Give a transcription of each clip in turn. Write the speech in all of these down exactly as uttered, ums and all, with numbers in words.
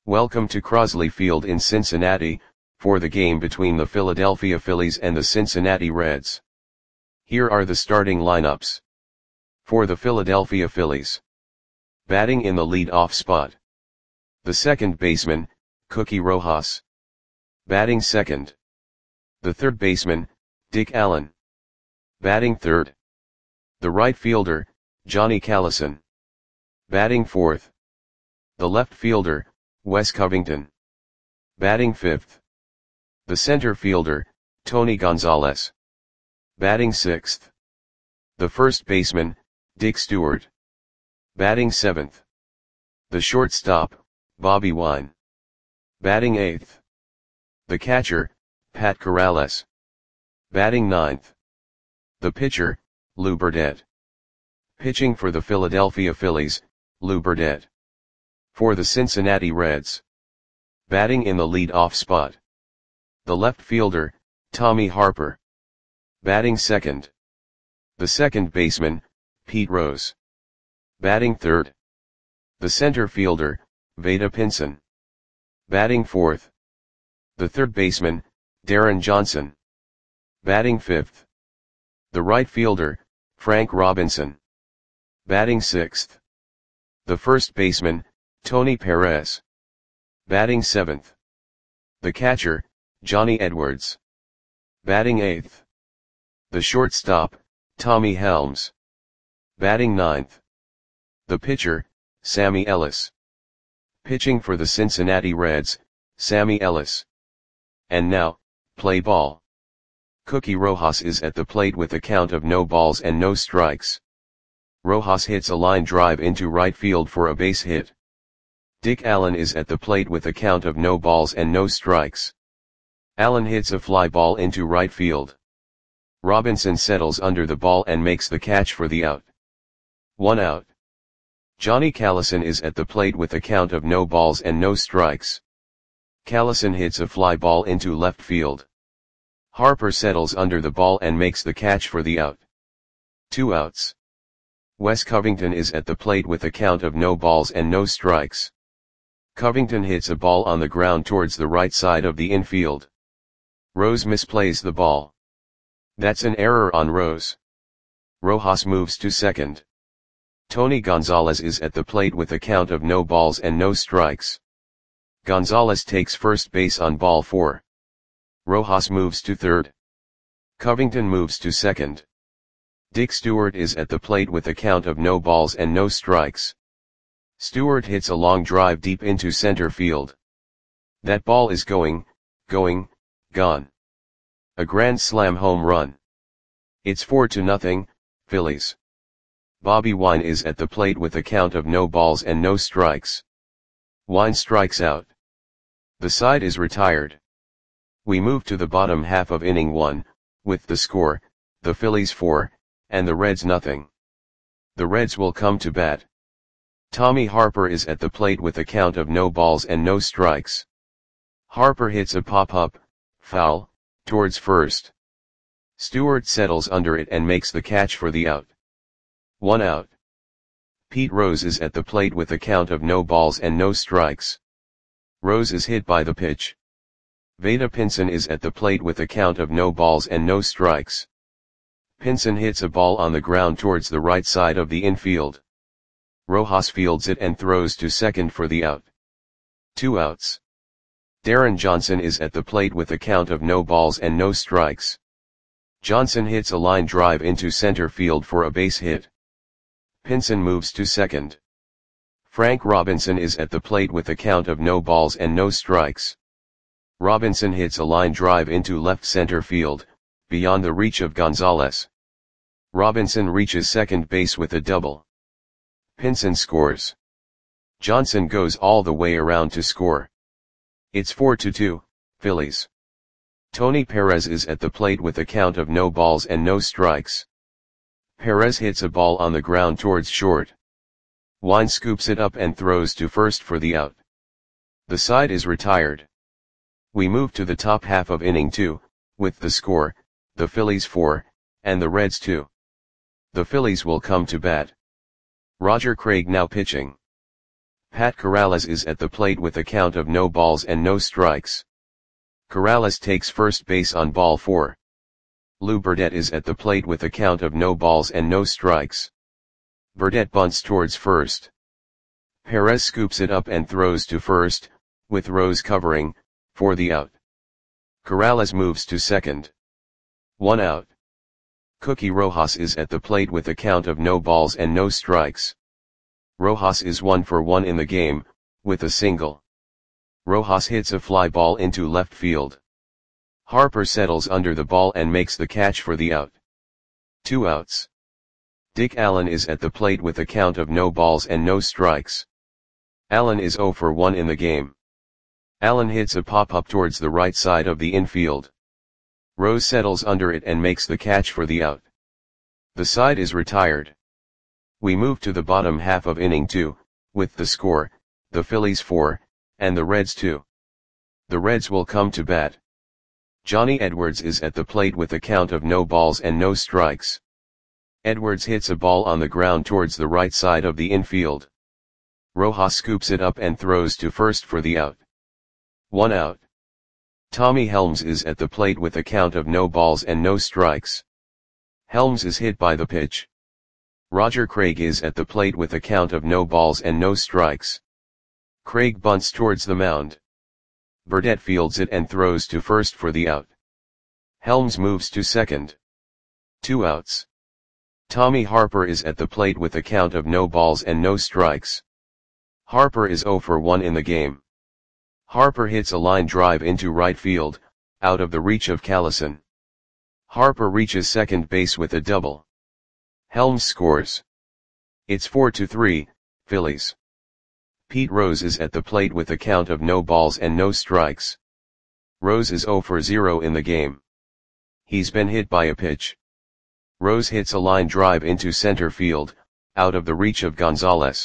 Welcome to Crosley Field in Cincinnati, for the game between the Philadelphia Phillies and the Cincinnati Reds. Here are the starting lineups. For the Philadelphia Phillies. Batting in the lead-off spot. The second baseman, Cookie Rojas. Batting second. The third baseman, Dick Allen. Batting third. The right fielder, Johnny Callison. Batting fourth. The left fielder, Wes Covington. Batting fifth. The center fielder, Tony Gonzalez. Batting sixth. The first baseman, Dick Stewart. Batting seventh. The shortstop, Bobby Wine. Batting eighth. The catcher, Pat Corrales. Batting ninth. The pitcher, Lou Burdett. Pitching for the Philadelphia Phillies, Lou Burdett. For the Cincinnati Reds. Batting in the lead-off spot. The left fielder, Tommy Harper. Batting second. The second baseman, Pete Rose. Batting third. The center fielder, Vada Pinson. Batting fourth. The third baseman, Darren Johnson. Batting fifth. The right fielder, Frank Robinson. Batting sixth. The first baseman, Tony Perez. Batting seventh. The catcher, Johnny Edwards. Batting eighth. The shortstop, Tommy Helms. Batting ninth. The pitcher, Sammy Ellis. Pitching for the Cincinnati Reds, Sammy Ellis. And now, play ball. Cookie Rojas is at the plate with a count of no balls and no strikes. Rojas hits a line drive into right field for a base hit. Dick Allen is at the plate with a count of no balls and no strikes. Allen hits a fly ball into right field. Robinson settles under the ball and makes the catch for the out. One out. Johnny Callison is at the plate with a count of no balls and no strikes. Callison hits a fly ball into left field. Harper settles under the ball and makes the catch for the out. Two outs. Wes Covington is at the plate with a count of no balls and no strikes. Covington hits a ball on the ground towards the right side of the infield. Rose misplays the ball. That's an error on Rose. Rojas moves to second. Tony Gonzalez is at the plate with a count of no balls and no strikes. Gonzalez takes first base on ball four. Rojas moves to third. Covington moves to second. Dick Stewart is at the plate with a count of no balls and no strikes. Stewart hits a long drive deep into center field. That ball is going, going, gone. A grand slam home run. It's four to nothing, Phillies. Bobby Wine is at the plate with a count of no balls and no strikes. Wine strikes out. The side is retired. We move to the bottom half of inning one, with the score, the Phillies four, and the Reds nothing. The Reds will come to bat. Tommy Harper is at the plate with a count of no balls and no strikes. Harper hits a pop-up, foul, towards first. Stewart settles under it and makes the catch for the out. One out. Pete Rose is at the plate with a count of no balls and no strikes. Rose is hit by the pitch. Vada Pinson is at the plate with a count of no balls and no strikes. Pinson hits a ball on the ground towards the right side of the infield. Rojas fields it and throws to second for the out. Two outs. Darren Johnson is at the plate with a count of no balls and no strikes. Johnson hits a line drive into center field for a base hit. Pinson moves to second. Frank Robinson is at the plate with a count of no balls and no strikes. Robinson hits a line drive into left center field, beyond the reach of Gonzalez. Robinson reaches second base with a double. Pinson scores. Johnson goes all the way around to score. It's four to two, Phillies. Tony Perez is at the plate with a count of no balls and no strikes. Perez hits a ball on the ground towards short. Wine scoops it up and throws to first for the out. The side is retired. We move to the top half of inning two, with the score, the Phillies four, and the Reds two. The Phillies will come to bat. Roger Craig now pitching. Pat Corrales is at the plate with a count of no balls and no strikes. Corrales takes first base on ball four. Lou Burdette is at the plate with a count of no balls and no strikes. Burdette bunts towards first. Perez scoops it up and throws to first, with Rose covering, for the out. Corrales moves to second. One out. Cookie Rojas is at the plate with a count of no balls and no strikes. Rojas is one for one in the game, with a single. Rojas hits a fly ball into left field. Harper settles under the ball and makes the catch for the out. Two outs. Dick Allen is at the plate with a count of no balls and no strikes. Allen is zero for one in the game. Allen hits a pop-up towards the right side of the infield. Rose settles under it and makes the catch for the out. The side is retired. We move to the bottom half of inning two, with the score, the Phillies four, and the Reds two. The Reds will come to bat. Johnny Edwards is at the plate with a count of no balls and no strikes. Edwards hits a ball on the ground towards the right side of the infield. Rojas scoops it up and throws to first for the out. One out. Tommy Helms is at the plate with a count of no balls and no strikes. Helms is hit by the pitch. Roger Craig is at the plate with a count of no balls and no strikes. Craig bunts towards the mound. Burdette fields it and throws to first for the out. Helms moves to second. Two outs. Tommy Harper is at the plate with a count of no balls and no strikes. Harper is zero for one in the game. Harper hits a line drive into right field, out of the reach of Callison. Harper reaches second base with a double. Helms scores. It's four to three, Phillies. Pete Rose is at the plate with a count of no balls and no strikes. Rose is zero for zero in the game. He's been hit by a pitch. Rose hits a line drive into center field, out of the reach of Gonzalez.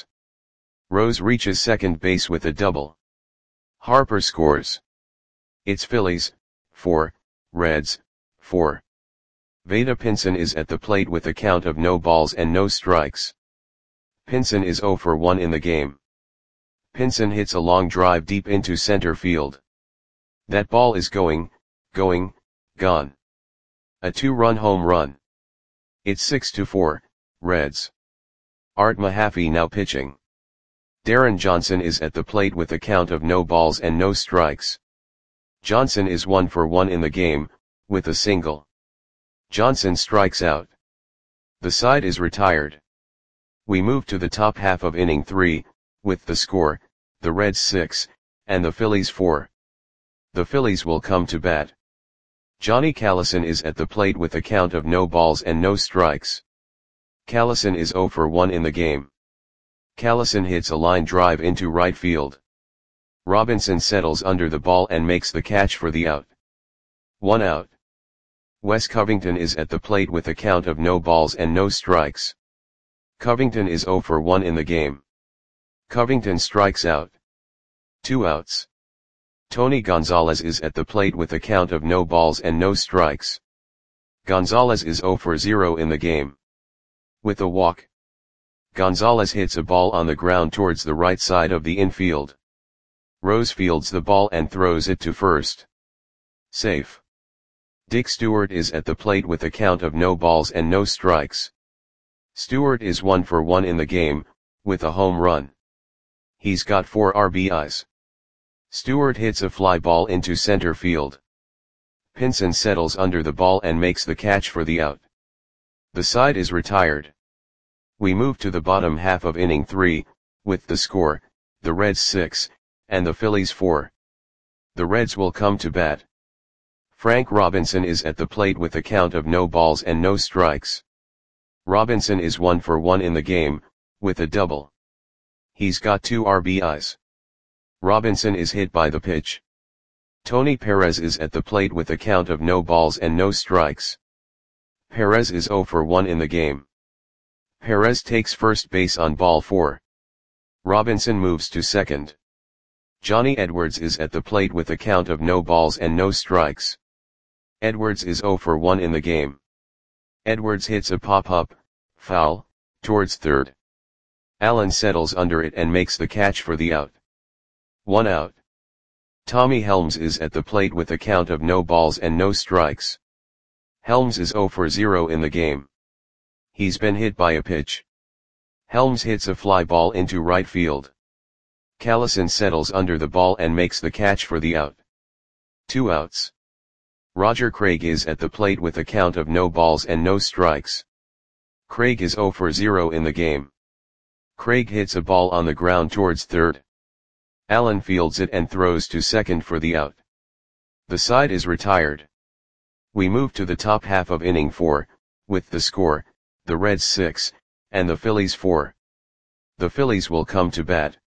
Rose reaches second base with a double. Harper scores. It's Phillies, four, Reds, four. Vada Pinson is at the plate with a count of no balls and no strikes. Pinson is zero for one in the game. Pinson hits a long drive deep into center field. That ball is going, going, gone. A two-run home run. It's six to four, Reds. Art Mahaffey now pitching. Darren Johnson is at the plate with a count of no balls and no strikes. Johnson is one for one in the game, with a single. Johnson strikes out. The side is retired. We move to the top half of inning three, with the score, the Reds six, and the Phillies four. The Phillies will come to bat. Johnny Callison is at the plate with a count of no balls and no strikes. Callison is zero for one in the game. Callison hits a line drive into right field. Robinson settles under the ball and makes the catch for the out. One out. Wes Covington is at the plate with a count of no balls and no strikes. Covington is zero for one in the game. Covington strikes out. Two outs. Tony Gonzalez is at the plate with a count of no balls and no strikes. Gonzalez is zero for zero in the game. With a walk. Gonzalez hits a ball on the ground towards the right side of the infield. Rose fields the ball and throws it to first. Safe. Dick Stewart is at the plate with a count of no balls and no strikes. Stewart is one for one in the game, with a home run. He's got four R B Is. Stewart hits a fly ball into center field. Pinson settles under the ball and makes the catch for the out. The side is retired. We move to the bottom half of inning three, with the score, the Reds six, and the Phillies four. The Reds will come to bat. Frank Robinson is at the plate with a count of no balls and no strikes. Robinson is one for one in the game, with a double. He's got two R B Is. Robinson is hit by the pitch. Tony Perez is at the plate with a count of no balls and no strikes. Perez is zero for one in the game. Perez takes first base on ball four. Robinson moves to second. Johnny Edwards is at the plate with a count of no balls and no strikes. Edwards is zero for one in the game. Edwards hits a pop-up, foul, towards third. Allen settles under it and makes the catch for the out. One out. Tommy Helms is at the plate with a count of no balls and no strikes. Helms is zero for zero in the game. He's been hit by a pitch. Helms hits a fly ball into right field. Callison settles under the ball and makes the catch for the out. Two outs. Roger Craig is at the plate with a count of no balls and no strikes. Craig is zero for zero in the game. Craig hits a ball on the ground towards third. Allen fields it and throws to second for the out. The side is retired. We move to the top half of inning four, with the score, the Reds six, and the Phillies four. The Phillies will come to bat.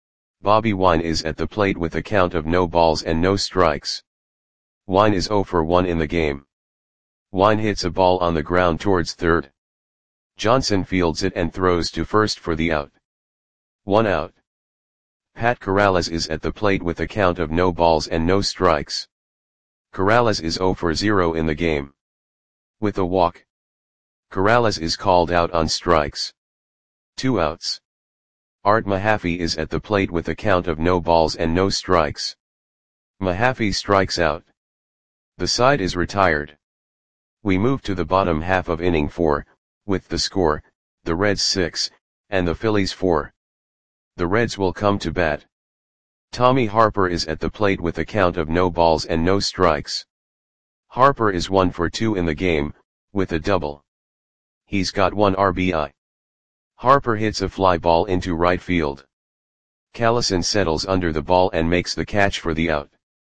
Bobby Wine is at the plate with a count of no balls and no strikes. Wine is zero for one in the game. Wine hits a ball on the ground towards third. Johnson fields it and throws to first for the out. One out. Pat Corrales is at the plate with a count of no balls and no strikes. Corrales is zero for zero in the game. With a walk. Corrales is called out on strikes. Two outs. Art Mahaffey is at the plate with a count of no balls and no strikes. Mahaffey strikes out. The side is retired. We move to the bottom half of inning four, with the score, the Reds six, and the Phillies four. The Reds will come to bat. Tommy Harper is at the plate with a count of no balls and no strikes. Harper is one for two in the game, with a double. He's got one R B I. Harper hits a fly ball into right field. Callison settles under the ball and makes the catch for the out.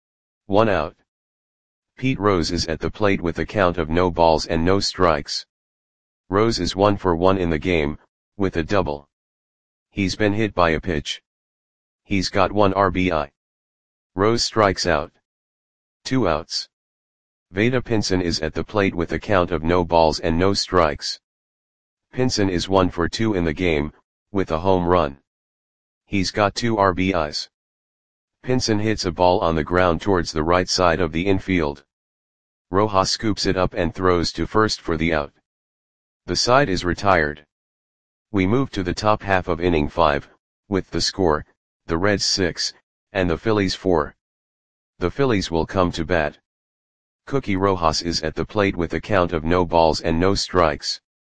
One out. Pete Rose is at the plate with a count of no balls and no strikes. Rose is one for one in the game, with a double. He's been hit by a pitch. He's got one R B I. Rose strikes out. Two outs. Vada Pinson is at the plate with a count of no balls and no strikes. Pinson is one for two in the game, with a home run. He's got two R B Is. Pinson hits a ball on the ground towards the right side of the infield. Rojas scoops it up and throws to first for the out. The side is retired. We move to the top half of inning five, with the score, the Reds six, and the Phillies four. The Phillies will come to bat. Cookie Rojas is at the plate with a count of no balls and no strikes.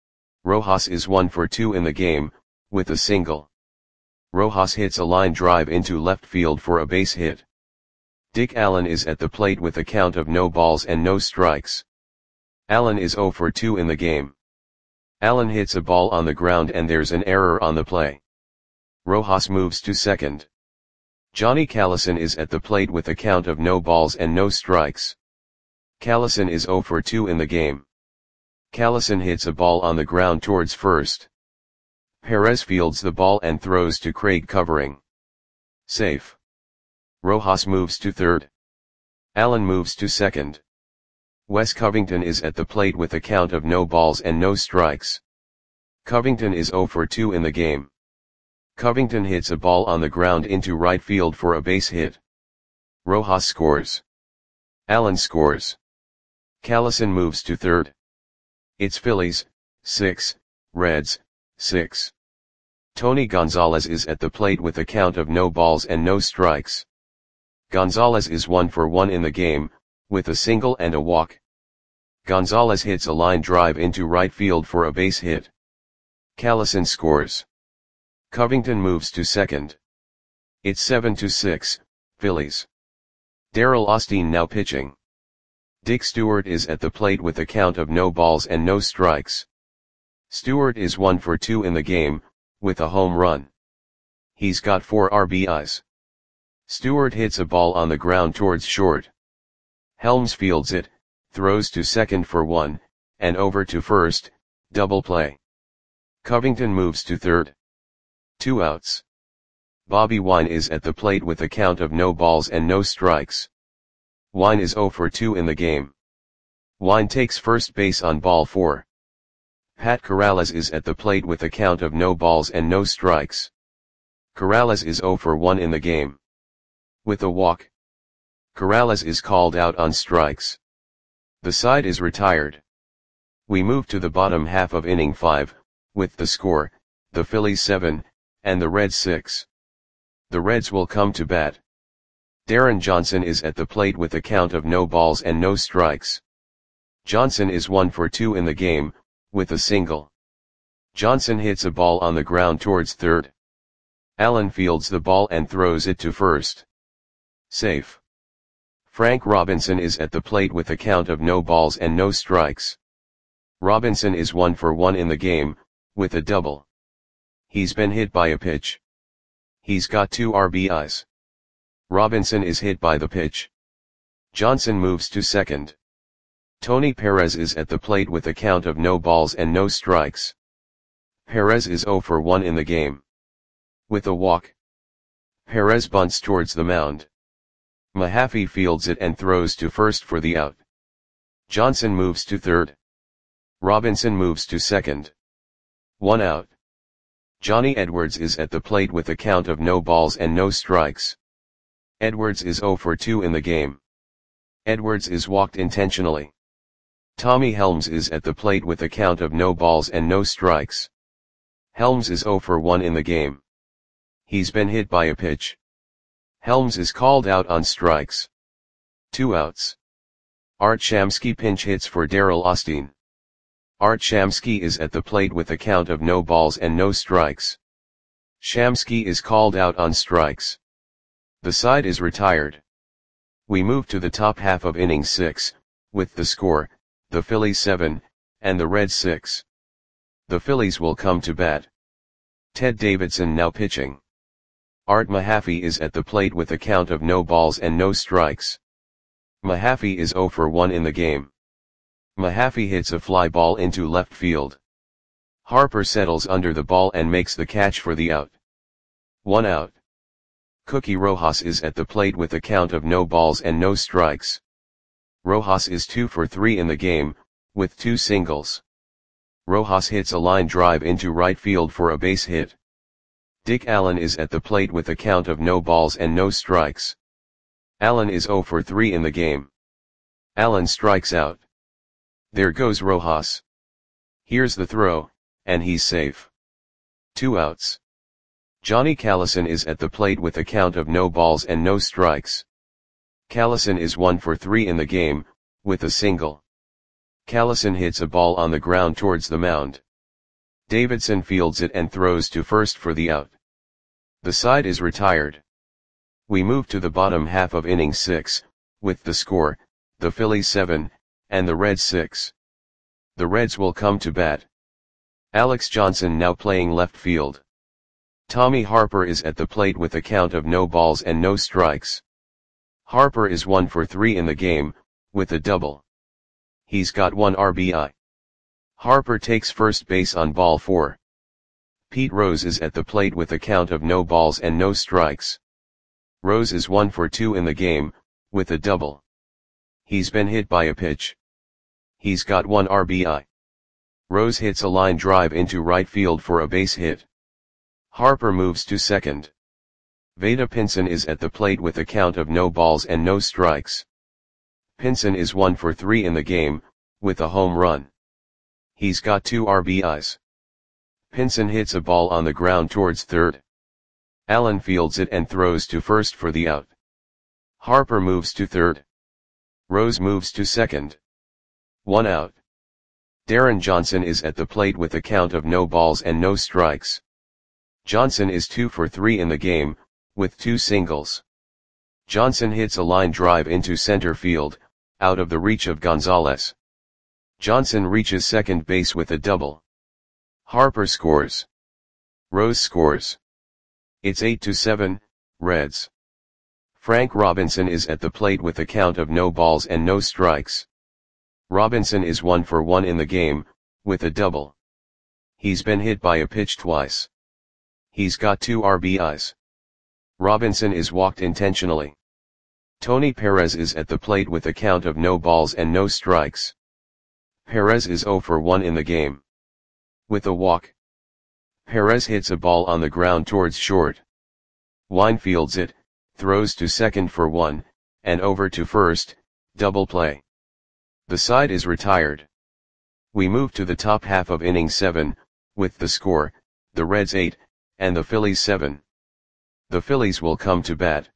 Rojas is one for two in the game, with a single. Rojas hits a line drive into left field for a base hit. Dick Allen is at the plate with a count of no balls and no strikes. Allen is zero for two in the game. Allen hits a ball on the ground and there's an error on the play. Rojas moves to second. Johnny Callison is at the plate with a count of no balls and no strikes. Callison is zero for two in the game. Callison hits a ball on the ground towards first. Perez fields the ball and throws to Craig covering. Safe. Rojas moves to third. Allen moves to second. Wes Covington is at the plate with a count of no balls and no strikes. Covington is zero for two in the game. Covington hits a ball on the ground into right field for a base hit. Rojas scores. Allen scores. Callison moves to third. It's Phillies, six, Reds, six. Tony Gonzalez is at the plate with a count of no balls and no strikes. Gonzalez is one for one in the game, with a single and a walk. Gonzalez hits a line drive into right field for a base hit. Callison scores. Covington moves to second. It's seven to six, Phillies. Darrell Osteen now pitching. Dick Stewart is at the plate with a count of no balls and no strikes. Stewart is one for two in the game, with a home run. He's got four R B Is. Stewart hits a ball on the ground towards short. Helms fields it, throws to second for one, and over to first, double play. Covington moves to third. Two outs. Bobby Wine is at the plate with a count of no balls and no strikes. Wine is zero for two in the game. Wine takes first base on ball four. Pat Corrales is at the plate with a count of no balls and no strikes. Corrales is zero for one in the game. With a walk. Corrales is called out on strikes. The side is retired. We move to the bottom half of inning five, with the score, the Phillies seven, and the Reds six. The Reds will come to bat. Darren Johnson is at the plate with a count of no balls and no strikes. Johnson is one for two in the game, with a single. Johnson hits a ball on the ground towards third. Allen fields the ball and throws it to first. Safe. Frank Robinson is at the plate with a count of no balls and no strikes. Robinson is one for one in the game, with a double. He's been hit by a pitch. He's got two R B Is. Robinson is hit by the pitch. Johnson moves to second. Tony Perez is at the plate with a count of no balls and no strikes. Perez is zero for one in the game. With a walk. Perez bunts towards the mound. Mahaffey fields it and throws to first for the out. Johnson moves to third. Robinson moves to second. One out. Johnny Edwards is at the plate with a count of no balls and no strikes. Edwards is zero for two in the game. Edwards is walked intentionally. Tommy Helms is at the plate with a count of no balls and no strikes. Helms is zero for one in the game. He's been hit by a pitch. Helms is called out on strikes. Two outs. Art Shamsky pinch hits for Darrell Osteen. Art Shamsky is at the plate with a count of no balls and no strikes. Shamsky is called out on strikes. The side is retired. We move to the top half of inning six, with the score, the Phillies seven, and the Reds six. The Phillies will come to bat. Ted Davidson now pitching. Art Mahaffey is at the plate with a count of no balls and no strikes. Mahaffey is zero for one in the game. Mahaffey hits a fly ball into left field. Harper settles under the ball and makes the catch for the out. One out. Cookie Rojas is at the plate with a count of no balls and no strikes. Rojas is two for three in the game, with two singles. Rojas hits a line drive into right field for a base hit. Dick Allen is at the plate with a count of no balls and no strikes. Allen is zero for three in the game. Allen strikes out. There goes Rojas. Here's the throw, and he's safe. Two outs. Johnny Callison is at the plate with a count of no balls and no strikes. Callison is one for three in the game, with a single. Callison hits a ball on the ground towards the mound. Davidson fields it and throws to first for the out. The side is retired. We move to the bottom half of inning six, with the score, the Phillies seven, and the Reds six. The Reds will come to bat. Alex Johnson now playing left field. Tommy Harper is at the plate with a count of no balls and no strikes. Harper is one for three in the game, with a double. He's got one R B I. Harper takes first base on ball four. Pete Rose is at the plate with a count of no balls and no strikes. Rose is one for two in the game, with a double. He's been hit by a pitch. He's got one R B I. Rose hits a line drive into right field for a base hit. Harper moves to second. Vada Pinson is at the plate with a count of no balls and no strikes. Pinson is one for three in the game, with a home run. He's got two R B Is. Pinson hits a ball on the ground towards third. Allen fields it and throws to first for the out. Harper moves to third. Rose moves to second. One out. Darren Johnson is at the plate with a count of no balls and no strikes. Johnson is two for three in the game, with two singles. Johnson hits a line drive into center field, out of the reach of Gonzalez. Johnson reaches second base with a double. Harper scores. Rose scores. It's eight to seven, Reds. Frank Robinson is at the plate with a count of no balls and no strikes. Robinson is one for one in the game, with a double. He's been hit by a pitch twice. He's got two R B Is. Robinson is walked intentionally. Tony Perez is at the plate with a count of no balls and no strikes. Perez is zero for one in the game. With a walk. Perez hits a ball on the ground towards short. Wine fields it, throws to second for one, and over to first, double play. The side is retired. We move to the top half of inning seven, with the score, the Reds eight, and the Phillies seven. The Phillies will come to bat.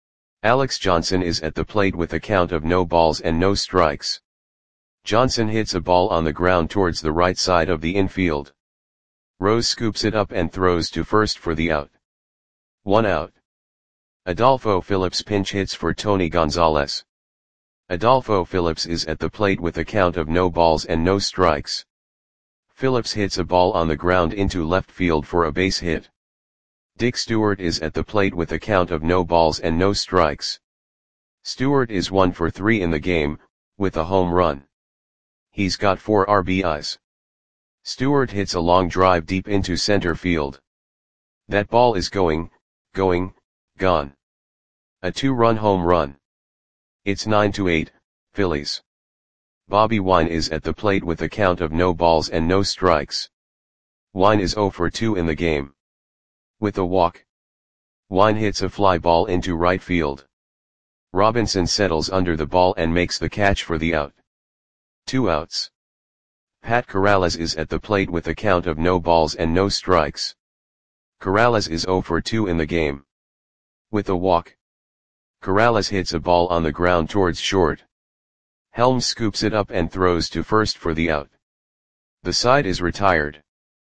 Alex Johnson is at the plate with a count of no balls and no strikes. Johnson hits a ball on the ground towards the right side of the infield. Rose scoops it up and throws to first for the out. One out. Adolfo Phillips pinch hits for Tony Gonzalez. Adolfo Phillips is at the plate with a count of no balls and no strikes. Phillips hits a ball on the ground into left field for a base hit. Dick Stewart is at the plate with a count of no balls and no strikes. Stewart is one for three in the game, with a home run. He's got four R B Is. Stewart hits a long drive deep into center field. That ball is going, going, gone. A two-run home run. It's nine to eight, Phillies. Bobby Wine is at the plate with a count of no balls and no strikes. Wine is zero for two in the game. With a walk. Wine hits a fly ball into right field. Robinson settles under the ball and makes the catch for the out. Two outs. Pat Corrales is at the plate with a count of no balls and no strikes. Corrales is zero for two in the game. With a walk. Corrales hits a ball on the ground towards short. Helms scoops it up and throws to first for the out. The side is retired.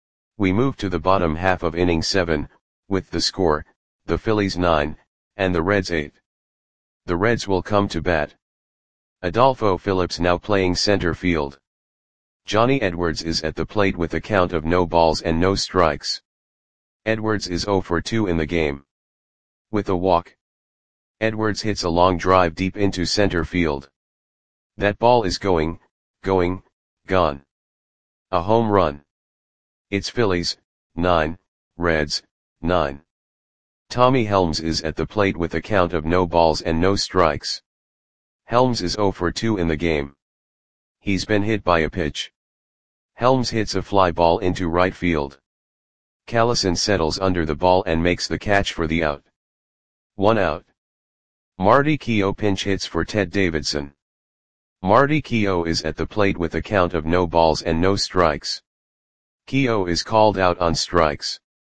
We move to the bottom half of inning seven, with the score, the Phillies nine, and the Reds eight. The Reds will come to bat. Adolfo Phillips now playing center field. Johnny Edwards is at the plate with a count of no balls and no strikes. Edwards is zero for two in the game. With a walk. Edwards hits a long drive deep into center field. That ball is going, going, gone. A home run. It's Phillies, nine, Reds, nine. Tommy Helms is at the plate with a count of no balls and no strikes. Helms is zero for two in the game. He's been hit by a pitch. Helms hits a fly ball into right field. Callison settles under the ball and makes the catch for the out. One out. Marty Keough pinch hits for Ted Davidson. Marty Keough is at the plate with a count of no balls and no strikes. Keough is called out on strikes.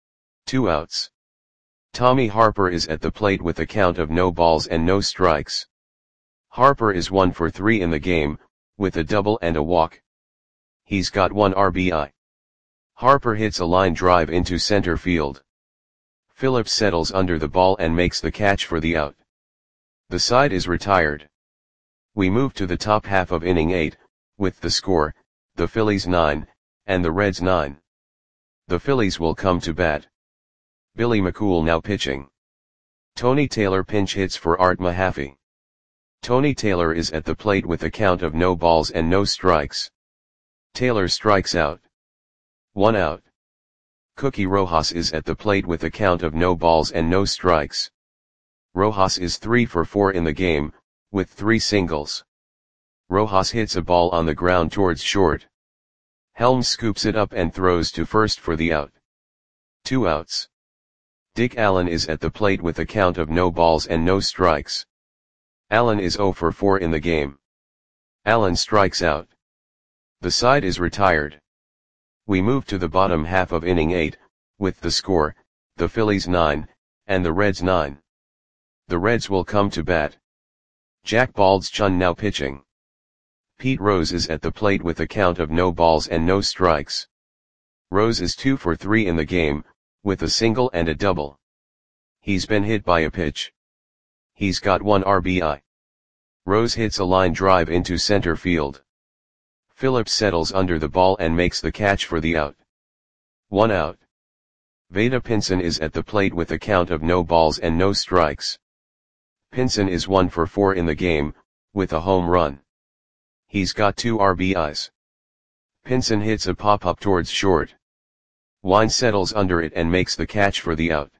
Two outs. Tommy Harper is at the plate with a count of no balls and no strikes. Harper is one for three in the game, with a double and a walk. He's got one R B I. Harper hits a line drive into center field. Phillips settles under the ball and makes the catch for the out. The side is retired. We move to the top half of inning eight, with the score, the Phillies nine, and the Reds nine. The Phillies will come to bat. Billy McCool now pitching. Tony Taylor pinch hits for Art Mahaffey. Tony Taylor is at the plate with a count of no balls and no strikes. Taylor strikes out. One out. Cookie Rojas is at the plate with a count of no balls and no strikes. Rojas is three for four in the game, with three singles. Rojas hits a ball on the ground towards short. Helms scoops it up and throws to first for the out. Two outs. Dick Allen is at the plate with a count of no balls and no strikes. Allen is zero for four in the game. Allen strikes out. The side is retired. We move to the bottom half of inning eight, with the score, the Phillies nine, and the Reds nine. The Reds will come to bat. Jack Baldschun now pitching. Pete Rose is at the plate with a count of no balls and no strikes. Rose is two for three in the game, with a single and a double. He's been hit by a pitch. He's got one R B I. Rose hits a line drive into center field. Phillips settles under the ball and makes the catch for the out. One out. Vada Pinson is at the plate with a count of no balls and no strikes. Pinson is one for four in the game, with a home run. He's got two R B Is. Pinson hits a pop-up towards short. Wine settles under it and makes the catch for the out.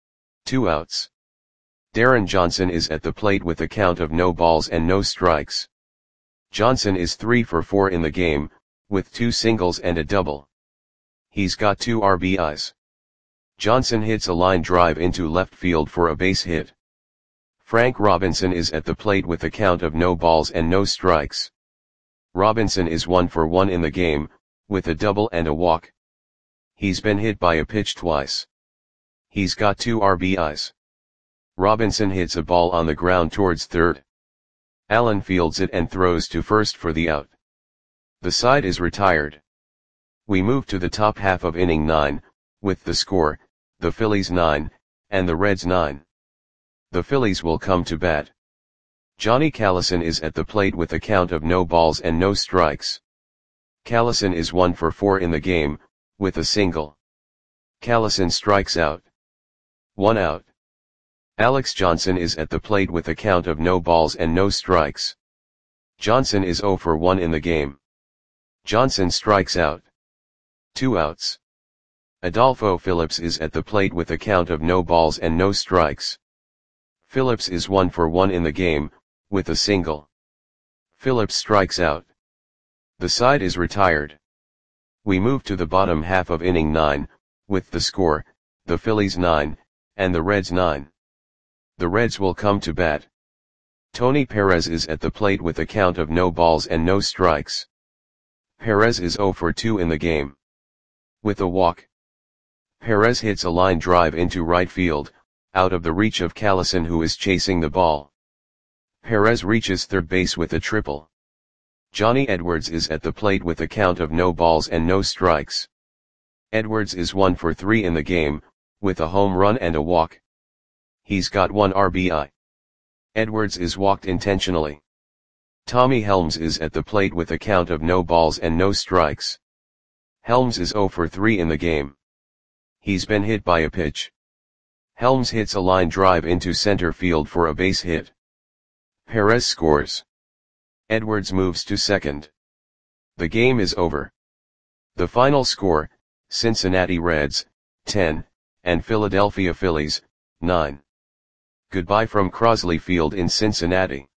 Two outs. Darren Johnson is at the plate with a count of no balls and no strikes. Johnson is three for four in the game, with two singles and a double. He's got two R B Is. Johnson hits a line drive into left field for a base hit. Frank Robinson is at the plate with a count of no balls and no strikes. Robinson is one for one in the game, with a double and a walk. He's been hit by a pitch twice. He's got two R B Is. Robinson hits a ball on the ground towards third. Allen fields it and throws to first for the out. The side is retired. We move to the top half of inning nine, with the score, the Phillies nine, and the Reds nine. The Phillies will come to bat. Johnny Callison is at the plate with a count of no balls and no strikes. Callison is one for four in the game, with a single. Callison strikes out. One out. Alex Johnson is at the plate with a count of no balls and no strikes. Johnson is zero for one in the game. Johnson strikes out. Two outs. Adolfo Phillips is at the plate with a count of no balls and no strikes. Phillips is one for one in the game, with a single. Phillips strikes out. The side is retired. We move to the bottom half of inning nine, with the score, the Phillies nine, and the Reds nine. The Reds will come to bat. Tony Perez is at the plate with a count of no balls and no strikes. Perez is zero for two in the game. With a walk. Perez hits a line drive into right field, out of the reach of Callison, who is chasing the ball. Perez reaches third base with a triple. Johnny Edwards is at the plate with a count of no balls and no strikes. Edwards is one for three in the game, with a home run and a walk. He's got one R B I. Edwards is walked intentionally. Tommy Helms is at the plate with a count of no balls and no strikes. Helms is zero for three in the game. He's been hit by a pitch. Helms hits a line drive into center field for a base hit. Perez scores. Edwards moves to second. The game is over. The final score, Cincinnati Reds, ten, and Philadelphia Phillies, nine. Goodbye from Crosley Field in Cincinnati.